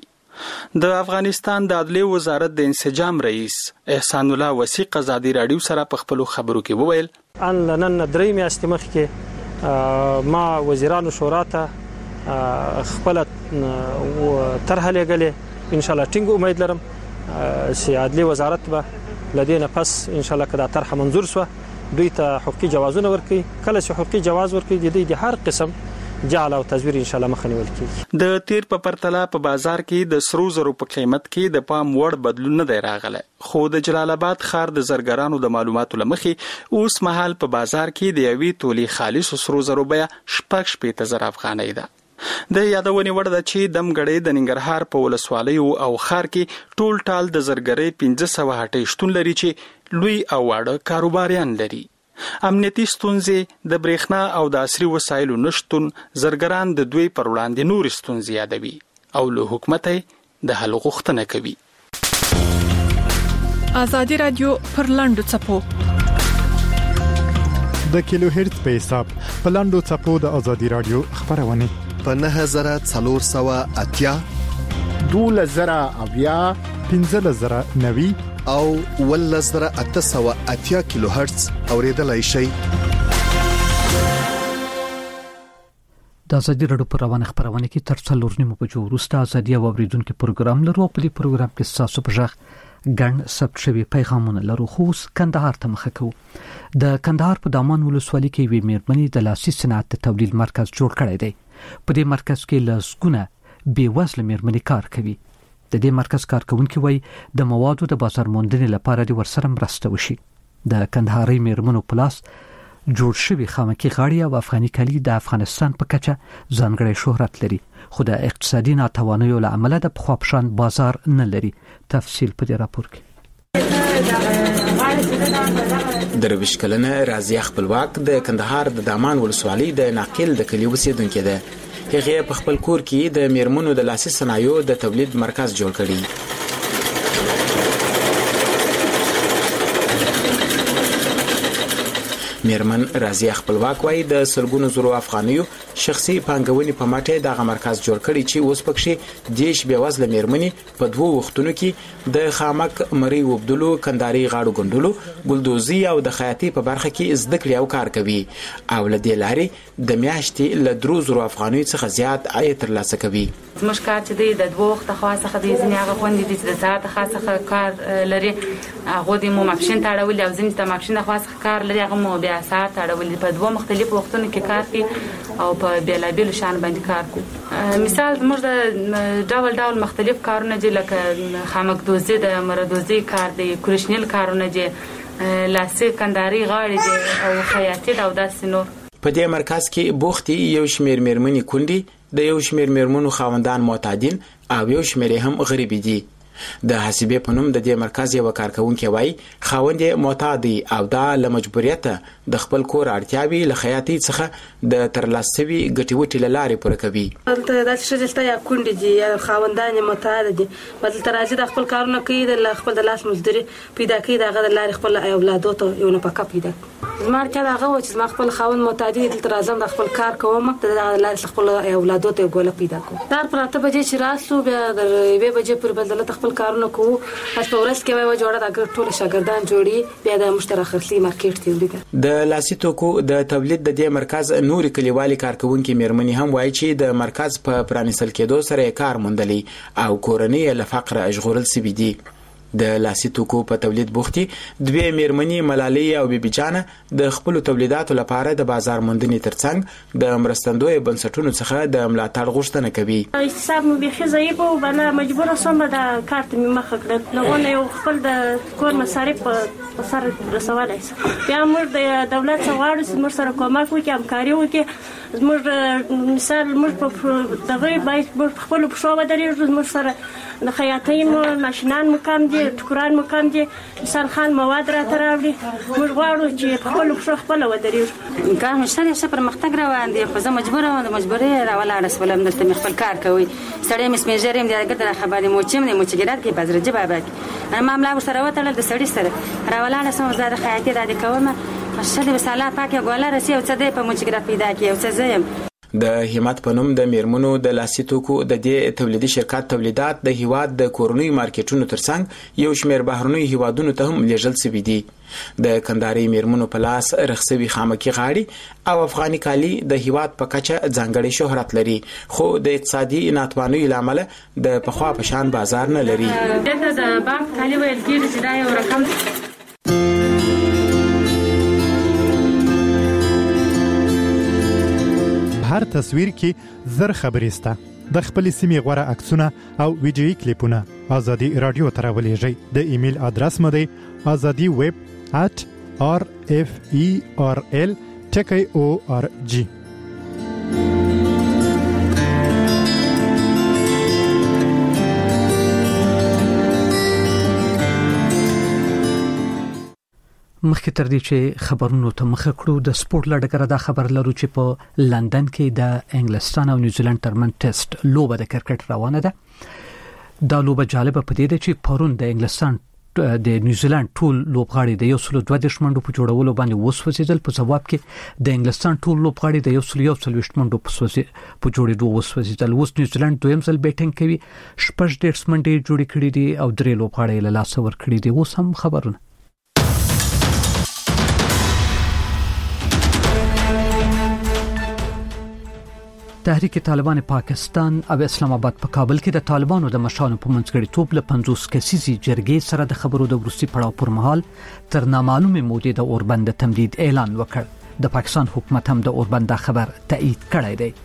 د افغانستان د عدلیې وزارت د انسجام رئیس احسان الله وثیق ازادي راډیو سره په خپل خبرو کې وویل ان لنن درې میاشتې مخکې ما وزیرانو شورا ته خپل طرح لګلې ان شاء الله ټینګ امید لرم چې عدلیې وزارت به لدينا پس ان شاء الله کدا طرح منظور سو دوی ته حقوقي جوازونه ورکړي کله چې حقوقي جواز ورکړي د هر قسم جعل او تزویر ان شاء الله مخه نیول کیږي. د تیر په پرتله په بازار کې د سرو زرو په قیمت کې د پام وړ بدلون نه دی راغلی خو د جلال آباد ښار د زرګرانو د معلوماتو لمخې اوس مهال په بازار کې د یوې تولې خالص سرو زرو بیه شپږ شپېته زره افغانۍ ده. د یادونې وړ ده چې دمګړې د ننګرهار په ولسوالیو او ښار کې ټول ټال د زرګرۍ پنځه سوه هټۍ شتون لري چې لوی او واړه کاروباریان لري. امنیتي ستونزې د برېښنا او د عصري وسایلو نشتون زرګران د دوی پر وړاندې نور ستونزې یادوي او له حکومت د حل غوښتنه کوي. ازادي رادیو پر لاندو چپو د کیلو هرتز په حساب په لاندو چپو د ازادي رادیو خبرونه په نه هزار څلور سوه اتیا دوه زره اویا پنځه زره نوي او ول زره اته سوه اتیا کیلو هرتز اوریدلای شي. د ازادي رادیو پر روانه خبرونه کې تر څلور نیمو بجو وروسته ازادي او اوریدونکو پروګرام لرو. په دې پروګرام کې تاسو په ځخ ګڼ ثبت شوی پیغامونه لرو. خو کندهار ته مخه کوو. د کندهار په دامان ولسوالۍ کې وی میرمنې د لاسي صنعت تولید مرکز جوړ کړی دی. په دې مرکز کې لسګونه بې وزله میرمنې کار کوي. د دې مرکز کارکونکو وایي د موادو د بازار موندنې لپاره د ورسره مرسته وشي. د کندهاري میرمنو پلاس جوړ شوی خامکي غاړي او افغاني کالي د افغانستان په کچه ځانګړی شهرت لري، خو د اقتصادي ناتوانیو له امله د پخوابشان بازار نه لري. تفصیل په دې راپور کې. درویش کلنه رازیه خپلواک د کندهار د دامان ولسوالۍ د ناقل د کلی اوسیدونکو ده. هغه په خپل کور کې د میرمنو د لاسي صنایعو د تولید مرکز جوړ کړی. میرمن رازیه خپلواک وایي د سلګونو زرو افغانیو شخصي پانګونې په مټه دغه مرکز جوړ کړی چې اوس پکې دیش بیوزله میرمنې په دوه وختونو کې د خامک مری وبدلو، کنداري غاړو ګندلو، ګلدوزي او د خیاطي په برخه کې زده کړې او کار کوي او له دې لارې د میاشتې له درو زرو افغانیو څخه زیات عاید ترلاسه کوي. زموږ کار چې دی د دوه وخته خاصه د ځینې هغه خوندې دي چې د ساعت خاصه کار لري، هغه د مو ماپښین تاړول او ځینې د ماپښین خاصه کار لري، هغه مو بیا ساعت تاړول په دوه مختلفو وختونو کې کار کوي او په بیلابیل شان باندې کار کوي. مثال موږ د ډول ډول مختلف کارونه دي لکه خامک دوزي، د مردوزي کار دی، کورشنیل کارونه دي، لاسي کنداري غاړي دي او خیاطي او داسې نور. په دې مرکز کې بوختي یو شمیر میرمنې کونډي، د یو شمیر میرمنو خاوندان معتادین او یو شمیر هم غریبي دي. د حسابې په نوم د دې مرکز یو کارکونکو وایي خاوند معتادي او دا له مجبوریت د خپل کور اړتیاوي له خیاطي څخه د ترلاسوي ګټي وټي لارې پوره کوي. دلته د شجلته یا کونډي دي یا خاوندان معتاد دي، بدل ترازی د خپل کارونه کوي، د خپل د لاس مزدوري پیدا کوي، دغه د لارې خپل اولادو ته یو نه پکا پیدا. زمار چې دغه و چې ما خپل خاوند معتادي دلته راځم د خپل کار کوم، د لارې خپل اولادو ته ګوله پیدا کوم. تر پراته بجې چې راسو بیا د یوې بجې پر بدل خپل کارونه کوو. اس په ورځ کې وای جوړه د ټول شاګردان جوړي، بیا د مشترک خرڅي مارکیټ دی ولیکه. د لاسي توکو د تولید د دې مرکز نور کلیوالي کارکونکو میرمنې هم وایي چې د مرکز په پرانیستل کېدو سره کار موندلی او کورنۍ له فقر اجغورل سوي دي. د لاسي توکو په تولید بوختي دوی میرمنې ملالۍ او بیبي جانه د خپل تولیداتو لپاره د بازار موندنې ترڅنګ د مرستندوی بنسټونو څخه د ملاتړ غوښتنه کوي. حساب مو به ضعیف او بل مجبور سم د کارت می مخ کړل، نو یو خپل د کور مصارف په سر رسولای شي. بیا موږ د دولت څخه چې موږ سره کومک وکړو، همکاري وکړو. موږ مثال موږ په دغه باید خپل په شو ودرېږو، موږ سره د خیاطۍ مو ماشینان مو کم دي، ټکران مو کم دي، مثال خان مواد را تراوړي. موږ غواړو چې خپل په خپل ودرېږو. کار مشتري څه پرمختګ روان دي، خو زه مجبور یم د مجبوري راولاړ سولم دلته مخ خپل کار کوي. سړی مس میجریم دی ګټه خبرې مو چې نه مو چې ګرات کې بازار جبا باک انا معاملې سره وته د سړی سره راولاړ سم زړه خیاطي د کومه مشتري وساله پاکه ګوله رسي او څه دی په مجګرا پیدا کی او څه زم. د همت په نوم د میرمنو د لاسي توکو د دې تولیدي شرکت تولیدات د هیواد د کورنۍ مارکیټونو ترڅنګ یو شمیر بهرنۍ هیوادونو ته هم لیږل شوي دي. د کنداري میرمنو په لاس رخصوي خامکي غاړي او افغاني کالي د هیواد په کچه ځانګړي شهرت لري، خو د اقتصادي ناتوانیو لامل د پخوا په شان بازار نه لري. دغه د بانک کالي ویل کېږي چې دا یو رقم هر تصویر کې زر خبرې سته. د خپل سیمې غوړه عکسونه او ویډیوي کلیپونه ازادي رادیو ته راولېږئ. د ایمیل ادرس مو دی azadi web at r f e r l t k o r g. مخکې تر دې چې خبرونو ته مخه کړو د سپورت لړګره دا خبر لرو چې په لندن کې د انګلستان او نیوزیلند ترمن ټیسټ لوبه د کرکټ روانه ده. دا لوبه جالبه پدې ده چې پرون د انګلستان د نیوزیلند ټول لوبغاړي د یو سل دوه دیرش منډو په جوړولو باندې وسوځیدل. په جواب کې د انګلستان ټول لوبغاړي د یو سل یو څلوېښت منډو په سوځي په جوړېدو وسوځیدل. اوس نیوزیلند دویم ځل بیټینګ کوي، شپږ دیرش منډې جوړې کړې دي او درې لوبغاړي له لاسه ورکړي دي. اوس هم خبرونه. تحریک طالبان پاکستان او اسلام آباد په کابل کې د طالبانو د مشرانو په منځګړیتوب له پنځوس کسیزې جرګې سره د خبرو د وروستي پړاو پر مهال تر نامعلومه مودې د اوربند تمدید اعلان وکړ. د پاکستان حکومت هم د اوربند خبر تایید کړی دی.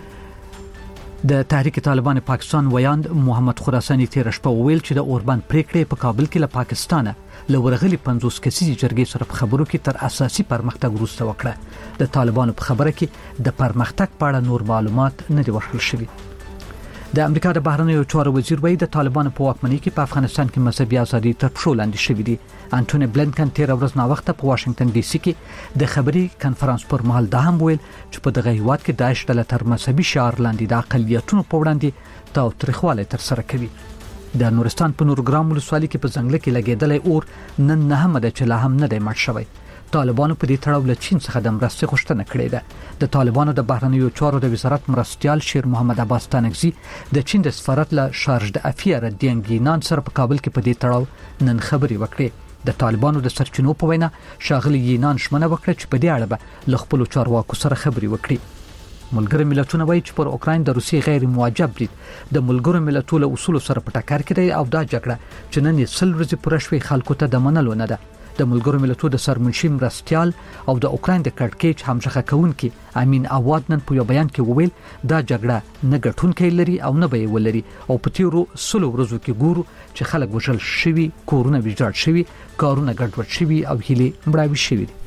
د تحریک طالبان پاکستان ویاند محمد خراسانی تیر شپه ویل چې د اوربند پریکړې په کابل کې له پاکستانه له ورغلي پنځوس کسیزې جرګې سره په خبرو کې تر اساسي پرمختګ وروسته وکړه. د طالبانو په خبره کې د پرمختګ په اړه نور معلومات نه دي ورکړل شوي. د امریکا د بهرنیو چارو وزیر وایي د طالبانو په واکمنۍ کې په افغانستان کې مذهبي ازادي تر پښو لاندې شوې دي. انټونی بلنکن تیر ورځ نا وخت په واشنگټن ډي سي کې د خبري کانفرنس پر مهال دا هم ویل چې په دغه هیواد کې داعش ډله تر مذهبي شعار لاندې د اقلیتونو په وړاندې تاوتریخوالی تر سره کوي. د نورستان په نورګرام ولسوالۍ کې په ځنګل کې لګیدلې اور نن نه هم د چلا هم نه دی مړ شوی. طالبانو په دې تړاو له چین څخه د مرستې غوښتنه کړې ده. د طالبانو د بهرنیو چارو د وزارت مرستيال شیر محمد عباس تانگزی د چین د سفارت له شارژ د افیر دینګینان سره په کابل کې په دې تړاو نن خبري وکړې. د طالبانو د سرچینو په وینا شاغلي یینان شمنه وکړه چې په دې اړه به له خپل چارواکو سره خبري وکړي. ملګری ملتونه وایي چې پر اوکراین د روسي غیر موجب برید د ملګرو ملتونو اصول سره په ټکر کې دی او دا جګړه چې نن یې سل ورځې پوره شوې خلکو ته د منلو نه ده. د ملګرو ملتونو د سرمنشي مرستيال او د اوکراین د کډکېچ همغه کونکي امین اواد نن په یو بیان کې وویل دا جګړه نه ګټونکې لري او نه به ولري او په تیرو سلو ورځو کې ګورو چې خلک وژل شوي، کورونه ویجاړ شوي، کارونه ګډوډ شوي او هیله مړاوي شوي دي.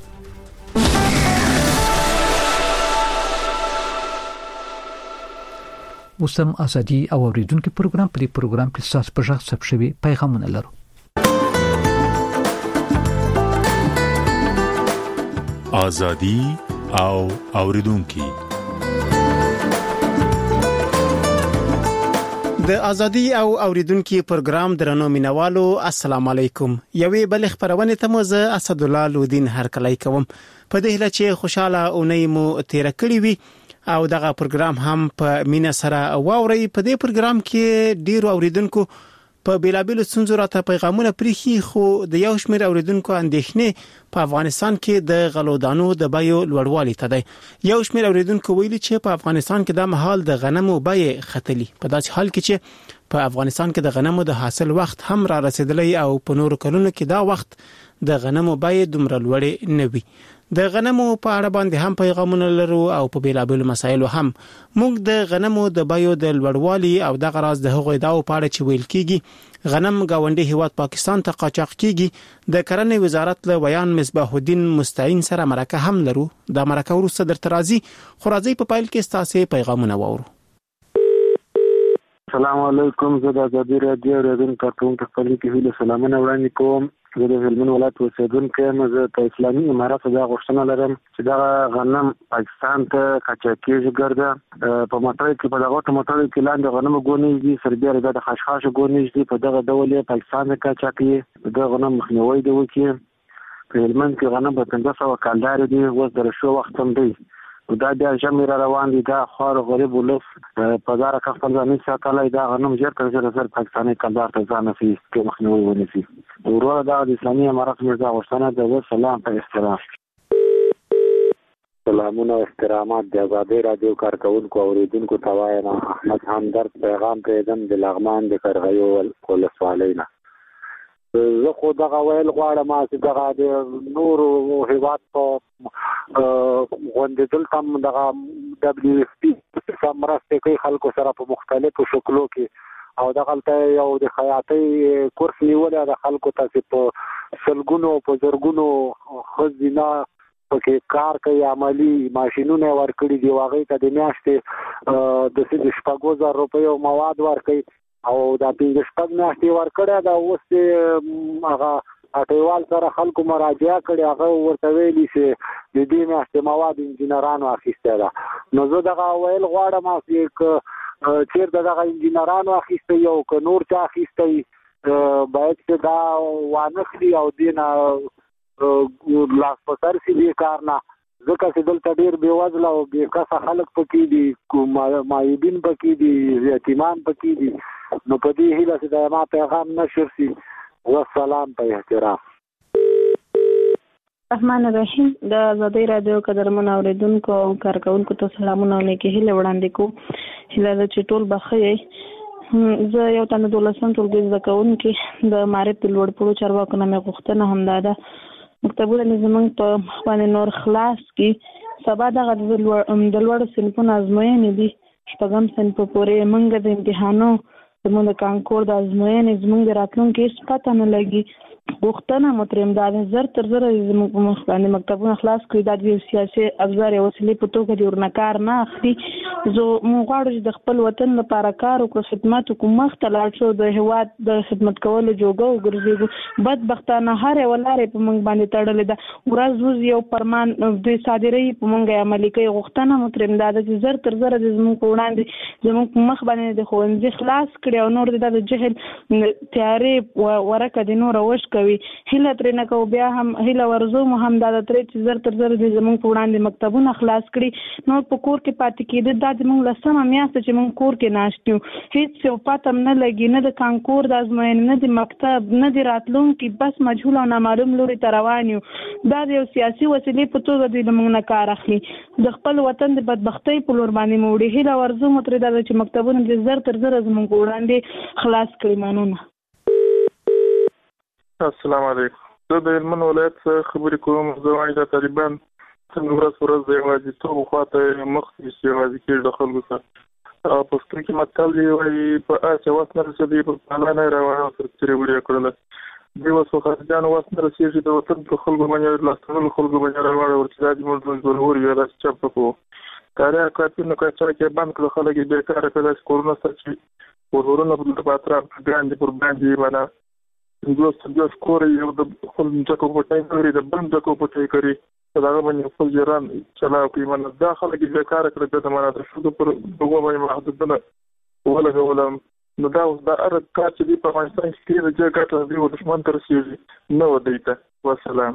وسم ازادي او اوریدونکو پروګرام په دې پروګرام کې تاسو په ژغ ثبت شوي پیغامونه لرو. ازادي او اوریدونکو د ازادي او اوریدونکو پروګرام درنو مینوالو السلام علیکم. یوې بل خبرونه ته مو زه اسد الله لودین هرکلی کوم. په دې هله چې خوشاله اونۍ مو تیر کړی وي او دغه پروګرام هم په مینا سره واوري. په دې پروګرام کې ډیرو اوریدونکو په بیلابل څنځو راته پیغامونه پریخي، خو د یو شمېر اوریدونکو اندېښنې په افغانستان کې د غلودانو د بیو لوړوالي ته دی. یو شمېر اوریدونکو ویلي چې په افغانستان کې د مهال د غنمو بیې ختلي، په داسې حال کې چې په افغانستان کې د غنمو د حاصل وخت هم را رسیدلی او په نورو کلونو کې دا وخت د غنمو بیې دومره لوړې نه وي. د غنمو په اړه باندې هم پیغامونه لرو او په بیلابل مسایلو هم موږ د غنمو د بیو د لوړوالي او د غراز د هغوی داو په اړه چې ویل کیږي غنم گاونډي هیواد پاکستان ته قاچاق کیږي د کرنې وزارت له بیان مصباح الدین مستعین سره مرکه هم لرو. د مرکه وروسته در ترازی خورازی په پایل کې ستاسو پیغامونه وورو. السلام علیکم. زه د ازادي رادیو رادیو کارتون په خپل کې ویل سلامونه وړاندې کوم. زه د هلمند ولایت اوسیدونکی یم. زه د اسلامي امارات څخه غوښتنه لرم چې دا غنم پاکستان ته قاچاق کیږي ګرځي. په مټر کې په دغه مټر کې لاندې غنم غونې دي، سربېره د خشخاش غونې دي، په دغه ډول پاکستان ته قاچاق کیږي. د غنم مخنیوي دی وکړي. په هلمند کې غنم په پنځه سوه کالدار دي، اوس د شو وخت هم دی. دا بیا جمع را روان دي. دا خور غریب ولف په دار کا خپل ځان ساتلای دا غنم جر تر زر زر پاکستاني کلدار ته ځان نفي کې مخنیوي ونیسي. ورور دا د اسلامي امارات مرزا غوښتنه ده. سلام په احترام. سلامونه او احترامات د ازادي رادیو کارکونکو اوریدونکو ته وایم. احمد همدرد پیغام پرېدم د لغمان د کرغیو ولسوالینا. زه خو دغه ویل غواړم چې دغه د نورو هیواد په غونډې دلته دغه دبلیو اف پی مرستې کوي خلکو سره په مختلفو شکلو کې او دغلته یو د خیاطۍ کورس نیولې د خلکو ته چې په سلګونو په زرګونو ښځینه پکې کار کوي، عملی ماشینونه ورکړي دي. هغې ته د میاشتې د شپږو زره روپیو مواد ورکوي او دا پنځه شپږ میاشتې ورکړی دا. اوس هغه اټیوال سره خلکو مراجعه کړې، هغه ورته ویلي چې د دې میاشتې مواد انجینرانو اخیستی ده. نو زه دغه ویل غواړم چې چېرته دغه انجینرانو اخیستی او که نور چا اخیستی باید چې دا وانخلي او دینه لاس په سر سي دې کار نه، ځکه چې دلته ډېر بېوزله او بېکسه خلک پکې دي، معیوبین پکې دي، یتیمان پکې دي. نو په دې هیله چې د ما پیغام نشر شي. والسلام په احترام. الرحمن الرحیم. د آزادۍ رادیو قدرمن اوریدونکو او کارکونکو ته سلامونه او نیکې هیلې وړاندې کوم. هیله ده چې ټول به ښه یئ. زه یو تنه دولسم ټولګي زده کوونکې د معارف د لوړپوړو چارواکو نه مې غوښتنه همدا ده مکتبونه مې زموږ په مخ باندې نور خلاص کړي. سبا دغه د لوړو صنفونو ازموینې دي، شپږم صنف پورې موږ د امتحانو زموږ د کانکور د ازموینې زموږ د راتلونکي هېڅ پته نه لګي. غوښتنه مو ترې همدا ده زر تر زره زموږ په مخ باندې مکتبونه خلاص کړي. دا د یو سیاسي افزار یا وسیلې په توګه دې ورنه کار نه اخلي. زه موږ غواړو چې د خپل وطن لپاره کار وکړو، خدمت وکړو، مخ ته لاړ شو، د هېواد د خدمت کولو جوګه وګرځېږو. بدبختانه هرې ولارې په موږ باندې تړلې ده. ورځ ورځ یو فرمان دوی صادروي، په موږ یې عملي کوي. غوښتنه مو ترې همدا ده چې زر تر زره دې زموږ په وړاندې زموږ په مخ باندې د ښوونځي خلاص کړي او نور د جهل تیارې ورکه د نوره وش کوي. هیله ترې نه کوو، بیا هم هیله ورزو مو هم دا د ترې چې زر تر زره دې زموږ په وړاندې مکتبونه خلاص کړي. نور په کور کې پاتې کېده دا زموږ لسمه میاشت چې موږ کور کې ناست یو، هېڅ یو پته هم نه لګي، نه د کانکور د ازموینې، نه د مکتب، نه د راتلونکي، بس مجهول او نامعلوم لوري ته روان یو. دا د یو سیاسي وسیلې په توګه دوی له موږ نه کار اخلي. د خپل وطن د بدبختۍ په لور باندې مو وړي. هیله ورزو مو ترې دا ده چې مکتبونه دې زر تر زره زموږ په وړاندې خلاص کړي. مننه. السلام علیکم. زه د هلمند ولایت څخه خبرې کوم. زه وایم چې طالبان څنګه ورځ ورځ د یوازیتوب خواته مخ نیسي، یوازې کېږي د خلکو سره. پښتو کې متل دی وایي په آس وس نه رسېدی په پالا نه یې روانه سره ترې وړې کړله. دې وس په خارجیانو وس نه رسېږي د وطن په خلکو باندې لاستړلو خلکو باندې راواړه ورته دا زموږ زورور وي داسې چپ کوو. کاري کارتونه کچره کې بند کړو، خلک یې بېکاره کړه داسې کورونه سره چې ورورونه په اطراف ګران دي پر باندې یې مانه دوه څلور کور یو د خپل ځکه په ټای کوي د بل ځکه په ټای کوي دا باندې خپل جيران چلاو کوي. من دا خلک دې کار کړی د معنا د شو پر دغه باندې محدودونه ولا ولم نو دا اوس دا ار کار چې په افغانستان کې د جګړې د دې دښمن تر سیږي نو دیته. والسلام.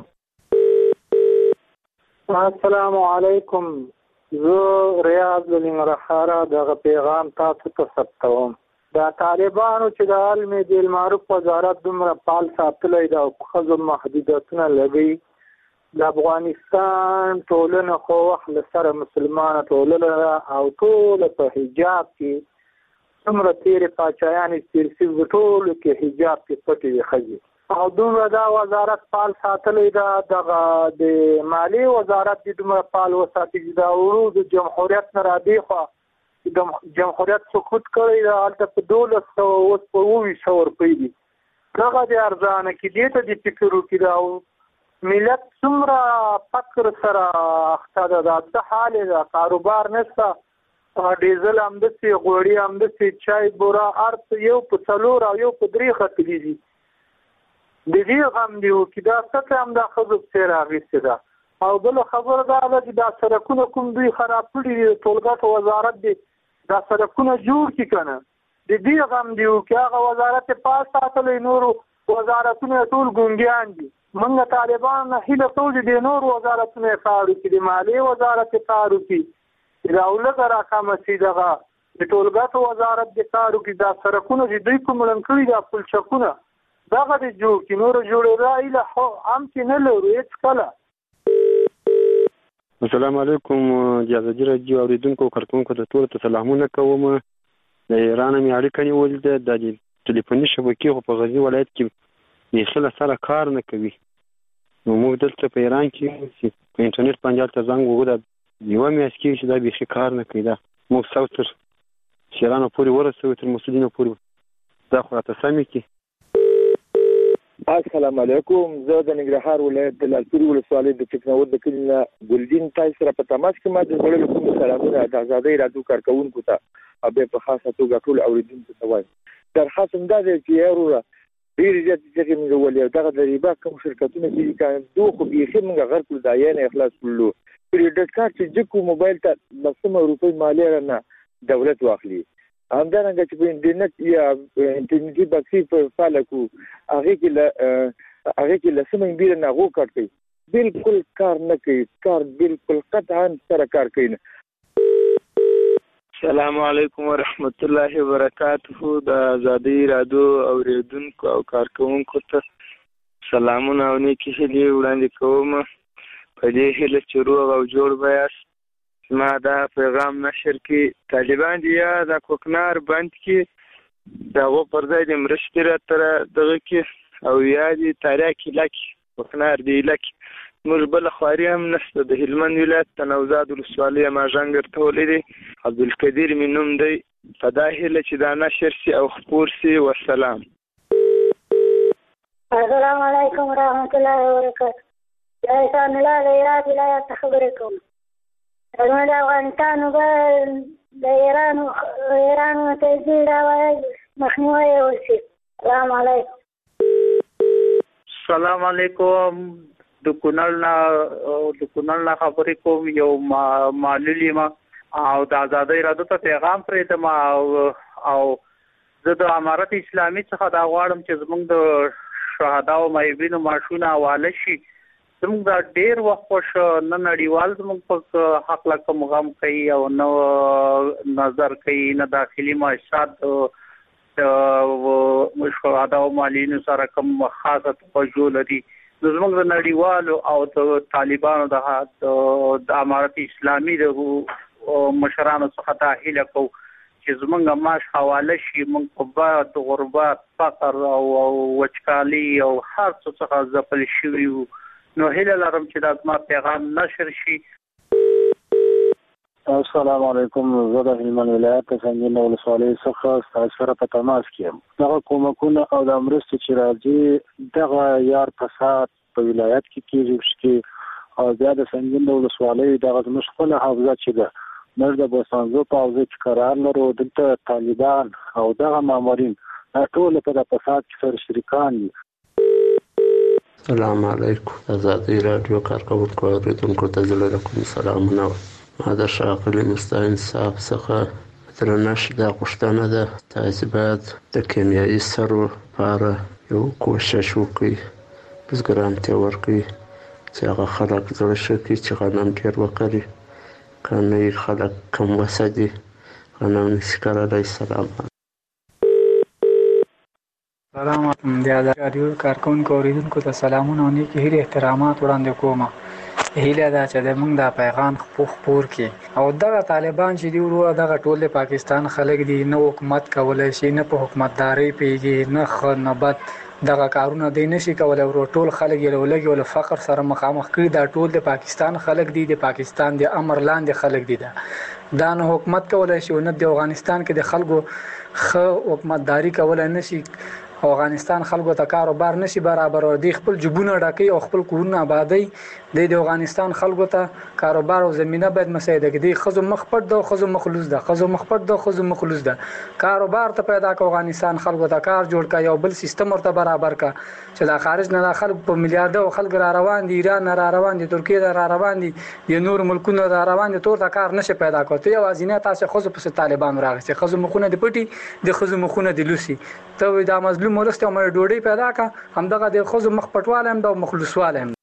السلام علیکم. زه ریاض لنغرخاره دغه پیغام تاسو ته ثبتوم. دا طالبانو چې د علم د معروف وزارت دومره پال ساتلی دا خزو محدودیتونه لګي. د افغانستان ټولنه خو وخت سره مسلمانه ټولنه او ټول په حجاب کې څومره تیرې پاچایانې تیر شوي ټول کې حجاب کې پټې وي ښځې او دومره دا وزارت پال ساتلی دا دغه د مالیې وزارت دې دومره پال وساتي چې دا ورو د جمهوریت نه رابېخوا د جمهوریت سقوط کړی دا هلته په دولس سوه اوس په اووه سوه روپۍ دي. دغه د ارزانه کې دې ته د فکر وکړي دا ملت څومره فقر سره اخته ده. دا څه حال ده، کاروبار نشته، ډیزل همداسې، غوړي همداسې، چای بوره هر څه یو په څلور او یو په درې ختلي دي. د دې غم دې وکړي دا څه هم دا ښځو پسې راغېستې ده. او بله خبره دا ده چې دا سړکونه کوم دوی خراب کړي دي، د ټولګټو وزارت دی دا سړکونه جوړ کړي که نه، د دې غم دې وکړي. هغه وزارت یې پاس ساتلی، نورو وزارتونه ټول ګونګیان دي. موږ طالبان نه هیله کوو چې د نورو وزارتونه یې کار وکړي، د مالیې وزارت یې کار وکړي، د اولده راکمه شي، دغه د ټولګټو وزارت دې کار وکړي. دا سړکونه چې دوی کوم ړنګ کړي دا پلچکونه دغه دې جوړ کړي. نورو جوړېدا هیله هم چې نه لرو هېڅ کله. السلام علیکم. د آزادۍ راډیو اورېدونکو کارکوونکو ته ټولو ته سلامونه کوم. د ایران مې اړیکه نیولې ده. د ټلیفوني شبکې خو په غزني ولایت کې بیخي له سره کار نه کوي. نو موږ دلته په ایران کې چې په انټرنیټ باندې هلته زنګ ووهو دا یوه میاشت کېږي چې دا بیخي کار نه کوي. دا موږ سو تر شیرانو پورې ورسوي، تر مسؤلینو پورې دا خو راته سمې کړي. السلام علیکم. زه د ننګرهار ولایت د لالپورې ولسوالۍ د ټکنور د کلي نه ګلدین تاسو سره په تماس کې ما د زړه له کومې سلامونه د آزادۍ راډیو کارکوونکو ته او بیا په خاصه توګه ټول اورېدونکو ته وایم. درخواست هم دا دی چې یاروره ډېرې زیاتې څخې موږ ولې او دغه د ریبا کوم شرکتونه چې دي دو خو بیخي موږ غر کړو دا یې نه اخلاص کړلو. کریډټ کارت چې جکو موبایل ته لسمه روپۍ مالیه نه دولت واخلي همدارنګه چې په انټرنیټ یا انټرنیټي بکسي په فعال کو هغه کې له هغه کې له سمې بیر نه غو کړی بالکل کار نه کوي کار بالکل قطعا سره کار کوي. السلام علیکم ورحمت الله وبرکاته. د آزادۍ رادیو اوریدونکو او کارکونکو ته سلامونه او نیکی هیلې وړاندې کوم. په دې هیله چې روغ او جوړ بیاست. ما دا پیغام نشر کې طالبان دي یا د کوکنار بند کې دغه پر ځای د مرستې را تر دغه کې او یا د تاریخ لکه کوکنار دی لکه موږ بل خواري هم نشته. د هلمند ولایت تنوزاد ولسوالۍ ماژنګر ته ولې عبدالقدیر مې نوم دی. په دا هیله چې دا نشر سي او خپور سي. والسلام. السلام علیکم ورحمت الله وبرکاته. دا انسان الله د ایران ولایت خبرې کوم. زموږ د افغانستان اوبه د ایران ایران ته ځي دا مخنیوی وشي. السلام علیکم. السلام علیکم. د کونړ نه د کونړ نه خبرې کوم. یو معلول یم او د آزادۍ رادیو ته پیغام پرېږدم او او زه د امارت اسلامي څخه دا غواړم چې زموږ د شهداو معیبینو معاشونه حواله شي. زموږ دا ډېر وخت خوش نه نړیوال زموږ په حق له کوم غم کوي او نه نظر کوي نه داخلي معاشات د شهداو معلولینو سره کوم خاصه توجه لري. زموږ د نړیوالو او د طالبانو د امارت اسلامي د مشرانو څخه دا هیله کوو چې زموږ معاش حواله شي. موږ په باد غربت فقر او وچکالي او هر څه څخه ځپل شوي یو. نو هیله لرم چې دا زما پیغام نشر شي. السلام علیکم. زه د هلمند ولایت سنګین ولسوالۍ څخه ستاسو سره په تماس کې یم. دغه کومکونه او د مرستې چې راځي دغه یار فساد په ولایت کې کېږي چې او بیا د سنګین ولسوالۍ دغه زموږ خپله حافظه چې ده موږ د بوسانزو په حوزه کې قرار لرو. دلته طالبان او دغه مامورین ټول په د فساد کې سره شریکان دي. السلام علیکم. آزادۍ رادیو کارکونکو اوریدونکو ته زړه کوم سلامونه. ما د ښاغلي مستعین صاحب څخه درنښت دا غوښتنه ده تاسې باید د کیمیاوي سرو لپاره یو کوشش وکړئ، بزګرانو ته ورکړئ چې هغه خلک زړه ښه کړي چې غنم ډېر وکري. که نه خلک کم وسه دي غنم نشي کرلی. سلام سلام علیکم. د آزادۍ رادیو کارکونکو اوریدونکو ته سلامونه او نیکې هیلې احترامات وړاندې کوم. هیله ده چې د موږ دا پیغام خپور کړي او دغه طالبان چې دی ورو دغه ټول د پاکستان خلک دي نه حکومت کولای شي نه په حکومتداري پیږي نه خو نه بد دغه کارونه دی نشي کولای. ورو ټول خلک یې ولګي ول فقر سره مخامخ کړي. دا ټول د پاکستان خلک دي، د پاکستان د امر لاندې خلک دي. دا نه حکومت کولای شي نه د افغانستان کې د خلکو خو حکومتداري کولای نشي. افغانستان خلکو ته کاروبار نشي برابر او د خپل جبونه ډکې او خپل کورونه آبادی د افغانستان خلکو ته کاروبار او زمينه باید مساعده کړي. خزو مخ پټ دو خزو مخلوص ده خزو مخ پټ دو خزو مخلوص ده. کاروبار ته پیدا ک افغانستان خلکو ته کار جوړ کا یو بل سیستم ورته برابر کا چې دا خارج نه خلک په میلیارډ او خلک را روان دي، ایران را روان دي، ترکیه را روان دي، د نور ملکونو را روان دي. تور ته کار نشه پیدا کوته یو ازینه تاسو خزو په طالبان راغسي خزو مخونه دی پټي د خزو مخونه دی لوسی ته دا مظلوم ولسته مې ډوډۍ پیدا کا همدغه د خزو مخ پټواله هم د مخلصواله هم.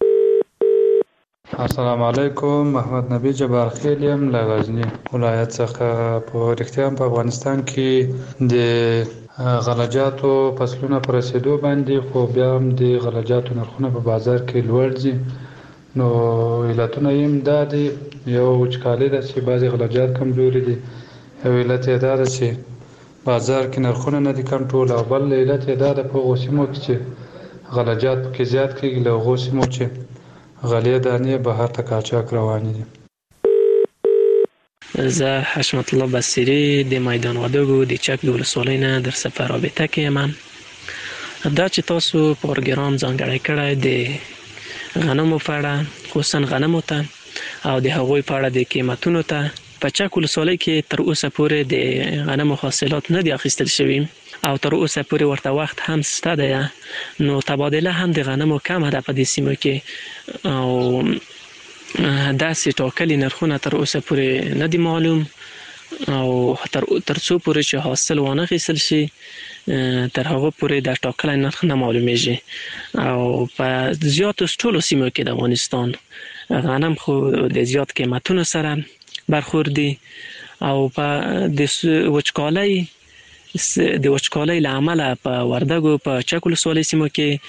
السلام علیکم. محمد نبی جبار خیلیم له غزنی ولایت څخه. په رښتیا په افغانستان کې د غلجاتو فصلونه پر رسیدو باندې خو بیا هم د غلجاتو نرخونه په بازار کې لوړ دي. نو علتونه یې دا دي، یو وچکالي ده چې بعضې غلجات کمزوري دي، یو علت یې دا ده چې بازار کې نرخونه نه دي کنټرول، او بل علت یې دا ده په هغو سیمو کې چې غلجات پکې زیات کېږي، له هغو سیمو چې غلې دانې بهر ته قاچاق روانې دي. زه حشمت الله بصیری د میدان وردګو د چک د ولسوالۍ نه در سفر رابطه کې یم. دا چې تاسو پروګرام ځانګړی کړی د غنمو په اړه، خصوصا غنمو ته او د هغوی په اړه د قیمتونو ته، په چک ولسوالۍ کې تر اوسه پورې د غنمو حاصلات نه دي اخیستل شوي او تر اوسه پورې ورته وخت هم شته دی. نو تبادله هم د غنمو کمه ده په دې سیمو کې او داسې ټاکلي نرخونه تر اوسه پورې نه دي معلوم او تر ترڅو پورې چې حاصل ونه خیسل شي تر هغه پورې د ټاکلي نرخ نه معلومیږي. او په زیاتو ټولو سیمو کې د افغانستان غنم خو د زیات قیمتونو سره برخوردي او په د وچکالۍ د وچکالۍ له امله په وردګو په چک ولسوالۍ سیمو کې